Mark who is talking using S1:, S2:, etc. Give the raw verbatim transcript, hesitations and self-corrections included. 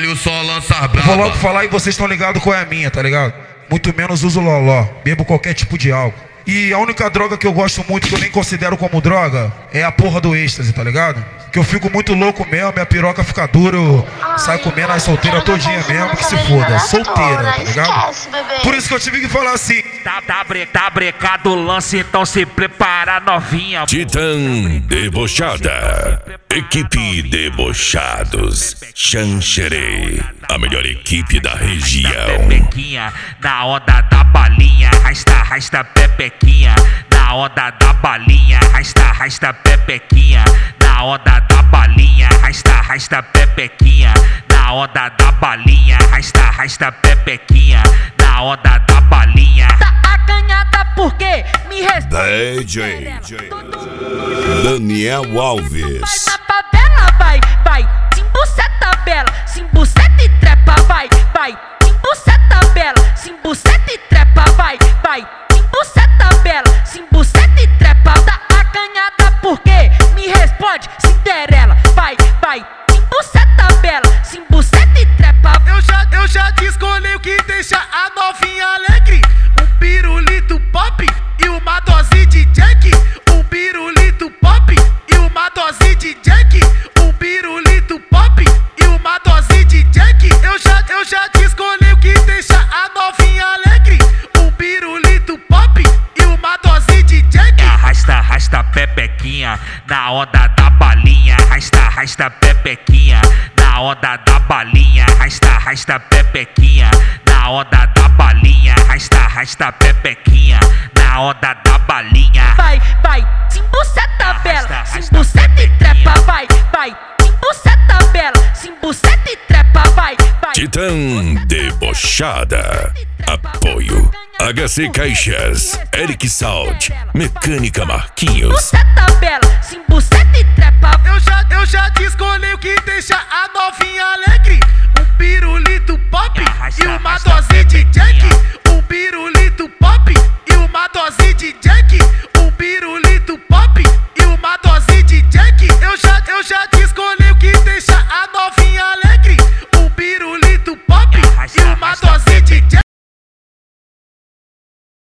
S1: baile só lança braba.
S2: Vou logo falar e vocês estão ligados qual é a minha, tá ligado? Muito menos uso loló, bebo qualquer tipo de álcool. E a única droga que eu gosto muito, que eu nem considero como droga, é a porra do êxtase, tá ligado? Que eu fico muito louco mesmo, minha piroca fica dura, eu saio comendo as solteiras todinha mesmo, que se foda, solteira, tá ligado? Por isso que eu tive que falar assim.
S3: Tá, tá, bre, tá brecado o lance, então se prepara, novinha.
S4: Titã Debochada, equipe Debochados, Xanxerê, a melhor equipe da região.
S3: Pepequinha, na onda da balinha, rasta, rasta, pepequinha. Na onda da balinha, rasta, rasta, pepequinha. Na onda da balinha, rasta, rasta, pepequinha. Na onda da balinha, rasta, rasta, pepequinha. Na onda da balinha.
S5: Tá acanhada porque me respeita.
S4: D J Daniel Alves.
S5: Na favela vai, vai, simbuceta bela, simbuceta e trepa, vai, vai, simbuceta bela, simbuceta e trepa, vai, vai, simbuceta bela, simbuceta e trepa. Tá acanhada porque me responde, Cinderela, vai, vai, simbuceta bela, simbuceta e trepa.
S6: Eu já, eu já te escolhi o que deixa a novinha alegre. Um pirulito pop e uma dose de Jack. Um pirulito pop e uma dose de Jack. Um pirulito pop e uma dose de Jack. Eu já, eu já te escolhi o que deixa a novinha alegre. Um pirulito pop e uma dose de Jack.
S3: Arrasta, arrasta, pepequinha. Na onda da balinha, arrasta, arrasta, pepequinha. Na onda da balinha, arrasta, arrasta, pepequinha. Na onda da balinha, arrasta, arrasta, pepequinha. Na onda da balinha.
S5: Vai, vai, simbuceta bela, simbuceta e trepa, vai, vai, simbuceta bela, simbuceta e trepa, vai, vai.
S4: Titã Debochada. Apoio H C Caixas, Eric Salt, Mecânica Marquinhos.
S5: Simbuceta bela, simbuceta e trepa.
S6: Eu já, eu já te escolhi o que deixa a novinha alegre. Um pirulito pop e uma dose de Jack. Um pirulito pop e uma dose de Jack. Um pirulito pop e uma dose de Jack. Eu já, eu já te